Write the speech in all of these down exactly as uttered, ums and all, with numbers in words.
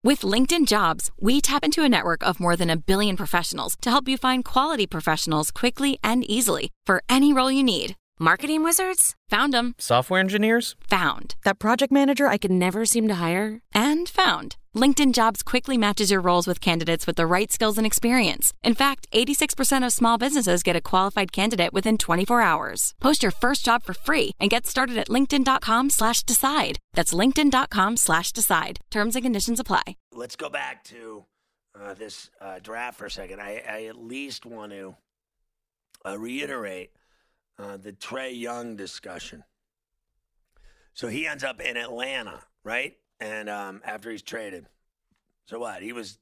With LinkedIn Jobs, we tap into a network of more than a billion professionals to help you find quality professionals quickly and easily for any role you need. Marketing wizards? Found them. Software engineers? Found. That project manager I could never seem to hire? And found. LinkedIn Jobs quickly matches your roles with candidates with the right skills and experience. In fact, eighty-six percent of small businesses get a qualified candidate within twenty-four hours. Post your first job for free and get started at linkedin.com slash decide. That's linkedin.com slash decide. Terms and conditions apply. Let's go back to uh, this uh, draft for a second. I, I at least want to uh, reiterate uh, the Trae Young discussion. So he ends up in Atlanta, right? And um, after he's traded, so what? He was,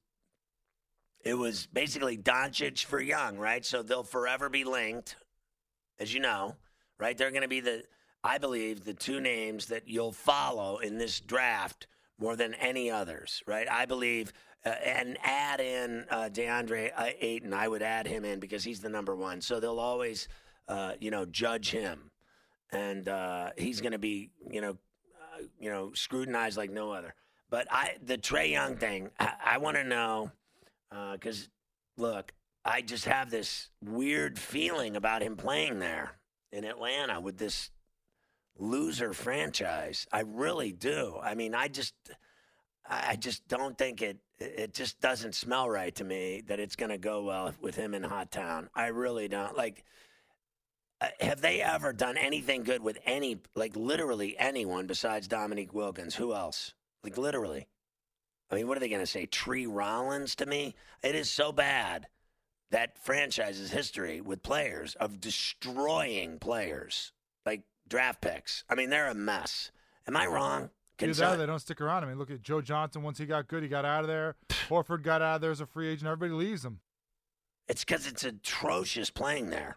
it was basically Doncic for Young, right? So they'll forever be linked, as you know, right? They're going to be the, I believe, the two names that you'll follow in this draft more than any others, right? I believe, uh, and add in uh, DeAndre Ayton. I would add him in because he's the number one. So they'll always, uh, you know, judge him, and uh, he's going to be, you know. you know, scrutinized like no other. But I, the Trae Young thing, I, I want to know, because, uh, look, I just have this weird feeling about him playing there in Atlanta with this loser franchise. I really do. I mean, I just, I just don't think it, it just doesn't smell right to me that it's going to go well with him in Hot Town. I really don't. Like, have they ever done anything good with any, like literally anyone besides Dominique Wilkins? Who else? Like literally. I mean, what are they going to say? Tree Rollins to me? It is so bad, that franchise's history with players of destroying players, like draft picks. I mean, they're a mess. Am I wrong? Either some- that or they don't stick around. I mean, look at Joe Johnson. Once he got good, he got out of there. Horford got out of there as a free agent. Everybody leaves him. It's because it's atrocious playing there.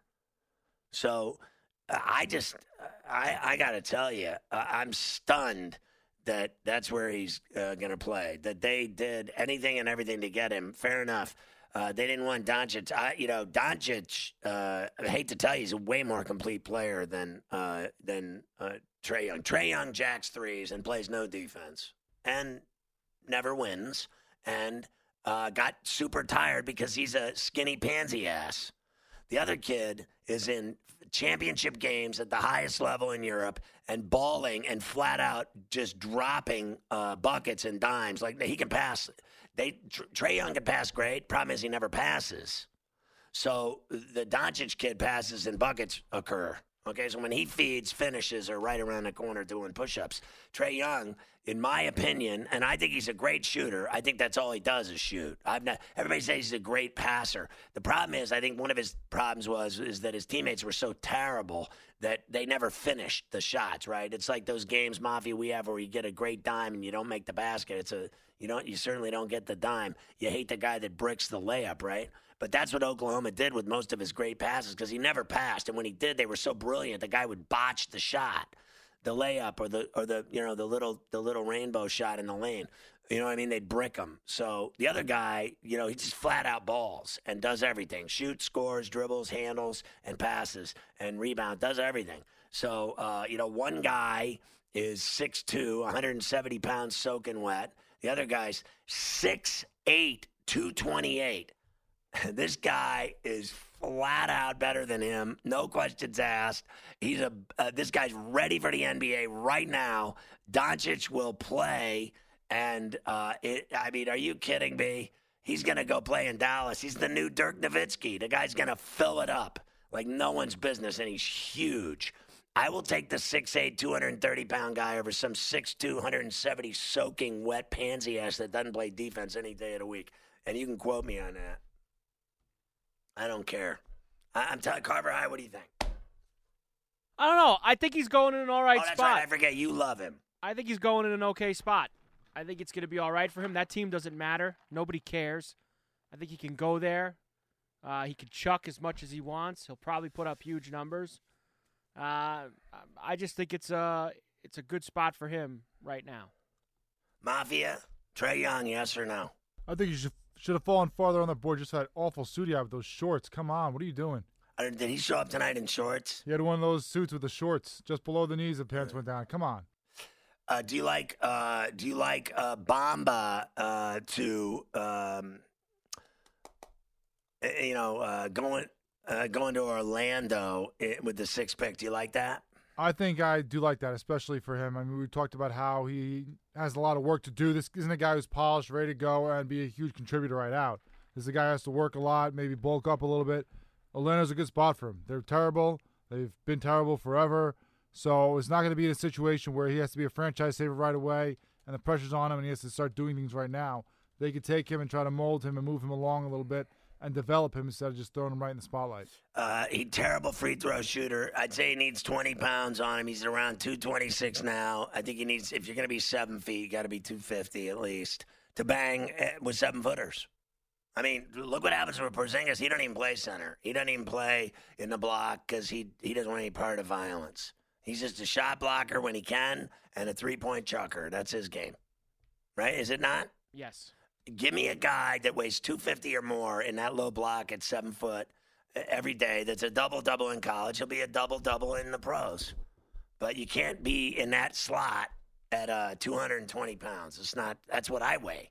So uh, I just, I, I got to tell you, uh, I'm stunned that that's where he's uh, going to play, that they did anything and everything to get him. Fair enough. Uh, they didn't want Doncic. I, you know, Doncic, uh, I hate to tell you, he's a way more complete player than uh, than uh, Trae Young. Trae Young jacks threes and plays no defense and never wins and uh, got super tired because he's a skinny pansy ass. The other kid is in championship games at the highest level in Europe and balling and flat out just dropping uh, buckets and dimes. Like, he can pass. They Trae Young can pass great. Problem is he never passes. So the Doncic kid passes and buckets occur. Okay, so when he feeds, finishes are right around the corner doing push-ups. Trae Young, in my opinion, and I think he's a great shooter. I think that's all he does is shoot. I've not. Everybody says he's a great passer. The problem is, I think one of his problems was is that his teammates were so terrible that they never finished the shots. Right? It's like those games, Mafia, we have where you get a great dime and you don't make the basket. It's a you don't. You certainly don't get the dime. You hate the guy that bricks the layup, right? But that's what Oklahoma did with most of his great passes because he never passed. And when he did, they were so brilliant. The guy would botch the shot, the layup, or the or the you know the little the little rainbow shot in the lane. You know what I mean? They'd brick him. So the other guy, you know, he just flat out balls and does everything: shoots, scores, dribbles, handles, and passes, and rebound. Does everything. So uh, you know, one guy is six two, one hundred seventy pounds, soaking wet. The other guy's six eight, two twenty-eight. This guy is flat out better than him. No questions asked. He's a. Uh, this guy's ready for the N B A right now. Doncic will play, and uh, it, I mean, are you kidding me? He's gonna go play in Dallas. He's the new Dirk Nowitzki. The guy's gonna fill it up like no one's business, and he's huge. I will take the six eight, two hundred thirty pound guy over some six two, one hundred seventy soaking wet pansy ass that doesn't play defense any day of the week. And you can quote me on that. I don't care. I, I'm telling Carver High, what do you think? I don't know. I think he's going in an all right oh, that's spot. Right. I forget. You love him. I think he's going in an okay spot. I think it's going to be all right for him. That team doesn't matter. Nobody cares. I think he can go there. Uh, he can chuck as much as he wants. He'll probably put up huge numbers. Uh, I just think it's a, it's a good spot for him right now. Mafia, Trae Young, yes or no? I think you should should have fallen farther on the board. Just that awful suit he had with those shorts. Come on, what are you doing? Uh, did he show up tonight in shorts? He had one of those suits with the shorts just below the knees. The pants went down. Come on. Uh, do you like uh, do you like uh, Bamba uh, to um, you know uh, going uh, going to Orlando with the sixth pick? Do you like that? I think I do like that, especially for him. I mean, we talked about how he has a lot of work to do. This isn't a guy who's polished, ready to go, and be a huge contributor right out. This is a guy who has to work a lot, maybe bulk up a little bit. Orlando's a good spot for him. They're terrible. They've been terrible forever. So it's not going to be in a situation where he has to be a franchise saver right away and the pressure's on him and he has to start doing things right now. They could take him and try to mold him and move him along a little bit and develop him instead of just throwing him right in the spotlight. Uh, he's terrible free throw shooter. I'd say he needs twenty pounds on him. He's around two twenty-six now. I think he needs, if you're going to be seven feet, you got to be two fifty at least to bang with seven footers. I mean, look what happens with Porzingis. He doesn't even play center. He doesn't even play in the block because he, he doesn't want any part of violence. He's just a shot blocker when he can and a three-point chucker. That's his game. Right? Is it not? Yes. Give me a guy that weighs two fifty or more in that low block at seven foot every day that's a double-double in college. He'll be a double-double in the pros. But you can't be in that slot at uh, two hundred twenty pounds. It's not. That's what I weigh.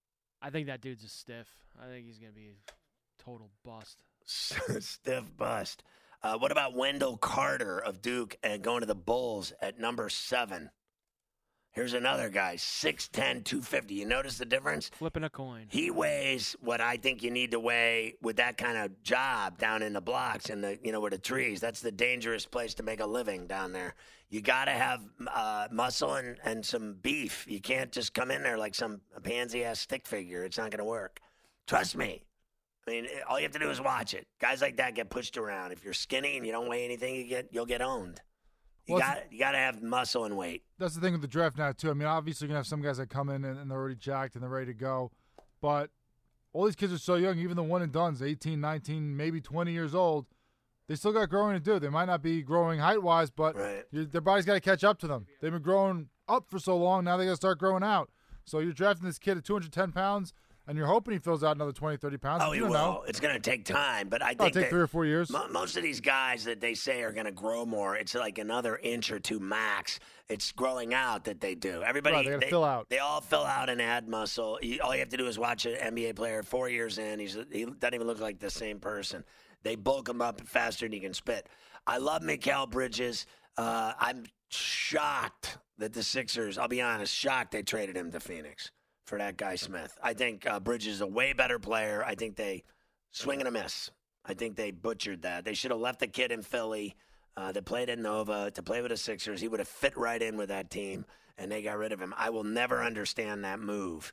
I think that dude's a stiff. I think he's going to be a total bust. Stiff bust. Uh, what about Wendell Carter of Duke and going to the Bulls at number seven? Here's another guy, six ten, two fifty. You notice the difference? Flipping a coin. He weighs what I think you need to weigh with that kind of job down in the blocks and the, you know, with the trees. That's the dangerous place to make a living down there. You got to have uh, muscle and, and some beef. You can't just come in there like some pansy-ass stick figure. It's not going to work. Trust me. I mean, all you have to do is watch it. Guys like that get pushed around. If you're skinny and you don't weigh anything, you get you'll get owned. You Well, got you got to have muscle and weight. That's the thing with the draft now, too. I mean, obviously, you're going to have some guys that come in and, and they're already jacked and they're ready to go. But all these kids are so young, even the one and dones, eighteen, nineteen, maybe twenty years old, they still got growing to do. They might not be growing height-wise, but Right. you, their body's got to catch up to them. They've been growing up for so long, now they got to start growing out. So you're drafting this kid at two hundred ten pounds, and you're hoping he fills out another twenty, thirty pounds. Oh, he you don't will. know. It's going to take time, but I It'll think take that three or four years. mo- most of these guys that they say are going to grow more, it's like another inch or two max. It's growing out that they do. Everybody, Right, they gotta fill out. They all fill out and add muscle. You, all you have to do is watch an N B A player four years in. He's he doesn't even look like the same person. They bulk him up faster than he can spit. I love Mikal Bridges. Uh, I'm shocked that the Sixers, I'll be honest, shocked they traded him to Phoenix for that guy Smith. I think uh, Bridges is a way better player. I think they swing and a miss. I think they butchered that. They should have left the kid in Philly uh, that played at Nova to play with the Sixers. He would have fit right in with that team, and they got rid of him. I will never understand that move.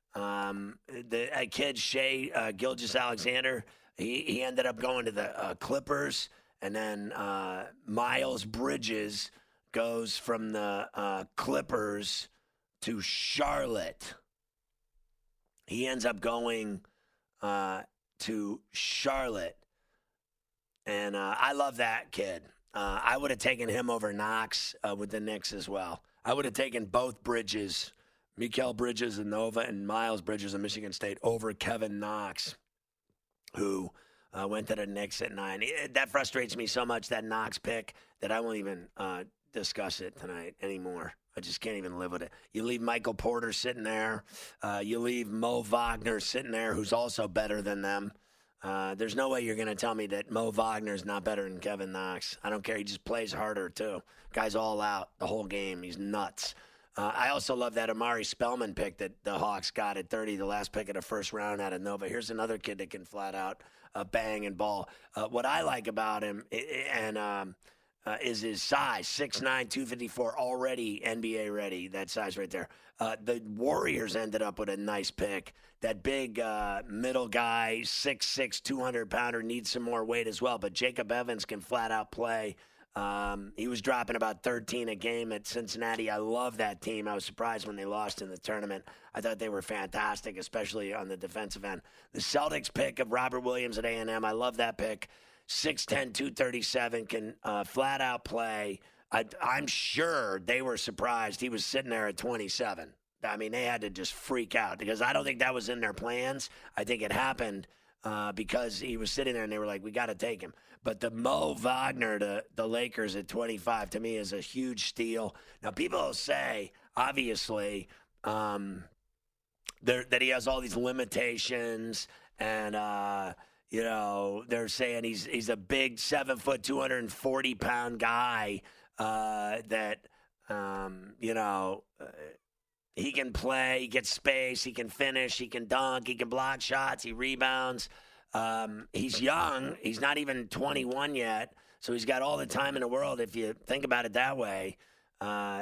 Um, the a kid, Shea uh, Gilgeous-Alexander, he, he ended up going to the uh, Clippers, and then uh, Miles Bridges goes from the uh, Clippers to Charlotte. He ends up going uh, to Charlotte, and uh, I love that kid. Uh, I would have taken him over Knox uh, with the Knicks as well. I would have taken both Bridges, Mikal Bridges and Nova, and Miles Bridges of Michigan State over Kevin Knox, who uh, went to the Knicks at nine. It, that frustrates me so much, that Knox pick, that I won't even uh, discuss it tonight anymore. I just can't even live with it. You leave Michael Porter sitting there. Uh, you leave Mo Wagner sitting there, who's also better than them. Uh, there's no way you're going to tell me that Mo Wagner is not better than Kevin Knox. I don't care. He just plays harder, too. Guy's all out the whole game. He's nuts. Uh, I also love that Amari Spellman pick that the Hawks got at thirty, the last pick of the first round out of Nova. Here's another kid that can flat out uh, bang and ball. Uh, what I like about him and um, uh, is his size, six nine, two fifty-four, already N B A ready, that size right there. Uh, the Warriors ended up with a nice pick. That big uh, middle guy, six six, two hundred pounder, needs some more weight as well. But Jacob Evans can flat out play. Um, he was dropping about thirteen a game at Cincinnati. I love that team. I was surprised when they lost in the tournament. I thought they were fantastic, especially on the defensive end. The Celtics pick of Robert Williams at A and M, I love that pick. six ten, two thirty-seven, can uh, flat out play. I, I'm sure they were surprised he was sitting there at twenty-seven. I mean, they had to just freak out because I don't think that was in their plans. I think it happened uh, because he was sitting there and they were like, we got to take him. But the Mo Wagner to the Lakers at twenty-five, to me, is a huge steal. Now, people will say, obviously um, there, that he has all these limitations, and uh, you know they're saying he's he's a big seven foot, two hundred forty pound guy uh, that um, you know. Uh, He can play, he gets space, he can finish, he can dunk, he can block shots, he rebounds. Um, he's young. He's not even twenty-one yet, so he's got all the time in the world if you think about it that way. Uh,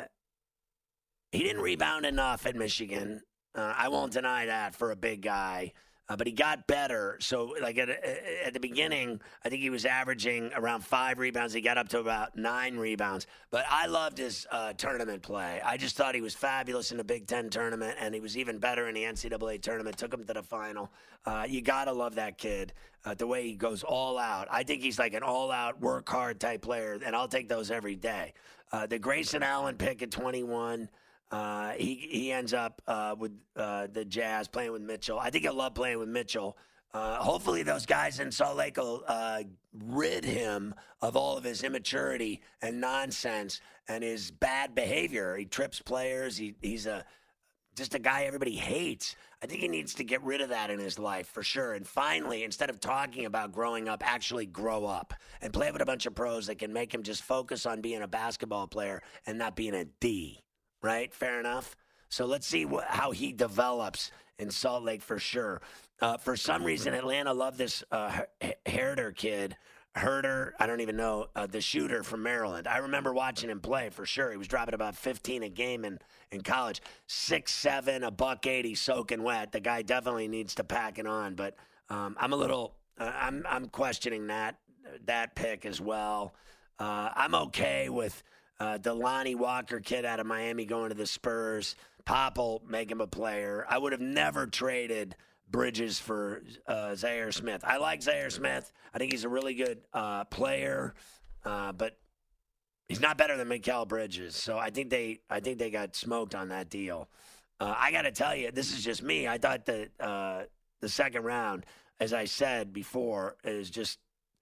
he didn't rebound enough at Michigan. Uh, I won't deny that for a big guy. Uh, but he got better. So, like, at, at the beginning, I think he was averaging around five rebounds. He got up to about nine rebounds. But I loved his uh, tournament play. I just thought he was fabulous in the Big Ten tournament, and he was even better in the N C double A tournament. Took him to the final. Uh, you got to love that kid, uh, the way he goes all out. I think he's like an all-out, work-hard type player, and I'll take those every day. Uh, the Grayson Allen pick at twenty-one. Uh, he he ends up uh, with uh, the Jazz playing with Mitchell. I think he'll love playing with Mitchell. Uh, hopefully those guys in Salt Lake will uh, rid him of all of his immaturity and nonsense and his bad behavior. He trips players. He he's a just a guy everybody hates. I think he needs to get rid of that in his life for sure. And finally, instead of talking about growing up, actually grow up and play with a bunch of pros that can make him just focus on being a basketball player and not being a D. Right? Fair enough. So let's see wh- how he develops in Salt Lake for sure. Uh, for some reason, Atlanta loved this uh, Herder kid. Herder, I don't even know, uh, the shooter from Maryland. I remember watching him play for sure. He was dropping about fifteen a game in, in college. six seven, a buck eighty, soaking wet. The guy definitely needs to pack it on. But um, I'm a little, uh, I'm I'm questioning that that pick as well. Uh, I'm okay with Uh, the Lonnie Walker kid out of Miami going to the Spurs. Pop will make him a player. I would have never traded Bridges for uh, Zaire Smith. I like Zaire Smith. I think he's a really good uh, player, uh, but he's not better than Mikal Bridges. So I think they, I think they got smoked on that deal. Uh, I got to tell you, this is just me. I thought that uh, the second round, as I said before, is just.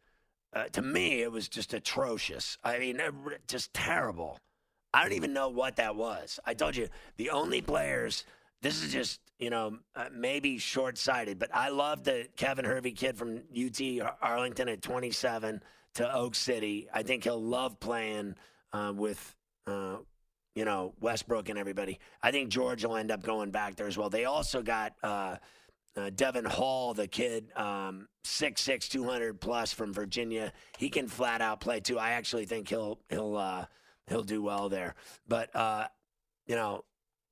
Uh, to me, it was just atrocious. I mean, just terrible. I don't even know what that was. I told you, the only players, this is just, you know, uh, maybe short-sighted, but I love the Kevin Hervey kid from U T Arlington at twenty-seven to Oak City. I think he'll love playing uh, with, uh, you know, Westbrook and everybody. I think George will end up going back there as well. They also got uh, – Uh, Devin Hall, the kid, um, six six, two hundred plus from Virginia. He can flat out play too. I actually think he'll he'll uh, he'll do well there. But uh, you know,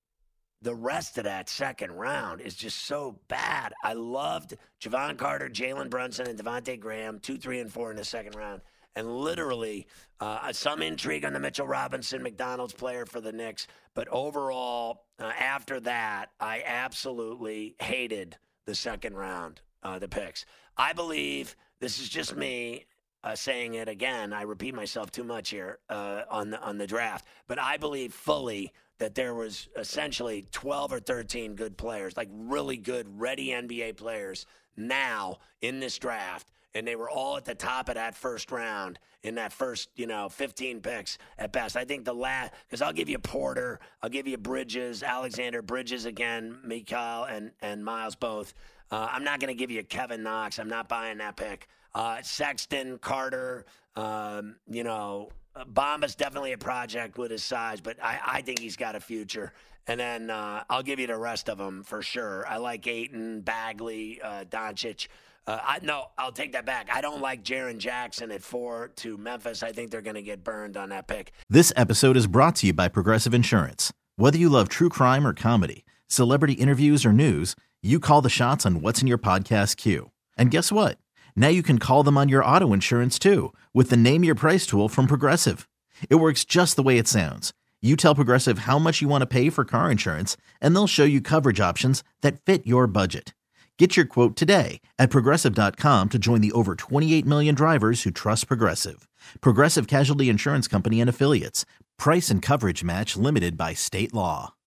the rest of that second round is just so bad. I loved Javon Carter, Jalen Brunson, and Devontae Graham, two, three, and four in the second round. And literally, uh, some intrigue on the Mitchell Robinson, McDonald's player for the Knicks. But overall, uh, after that, I absolutely hated the second round, uh, the picks. I believe, this is just me uh, saying it again, I repeat myself too much here uh, on the on the draft, but I believe fully that there was essentially twelve or thirteen good players, like really good, ready N B A players now in this draft, and they were all at the top of that first round in that first, you know, fifteen picks at best. I think the last, because I'll give you Porter, I'll give you Bridges, Alexander Bridges again, Mikal and, and Miles both. Uh, I'm not going to give you Kevin Knox. I'm not buying that pick. Uh, Sexton, Carter, um, you know, Bamba's definitely a project with his size, but I, I think he's got a future. And then uh, I'll give you the rest of them for sure. I like Ayton, Bagley, uh, Doncic. Uh, I, no, I'll take that back. I don't like Jaren Jackson at four to Memphis. I think they're going to get burned on that pick. This episode is brought to you by Progressive Insurance. Whether you love true crime or comedy, celebrity interviews or news, you call the shots on what's in your podcast queue. And guess what? Now you can call them on your auto insurance too with the Name Your Price tool from Progressive. It works just the way it sounds. You tell Progressive how much you want to pay for car insurance, and they'll show you coverage options that fit your budget. Get your quote today at Progressive dot com to join the over twenty-eight million drivers who trust Progressive. Progressive Casualty Insurance Company and Affiliates. Price and coverage match limited by state law.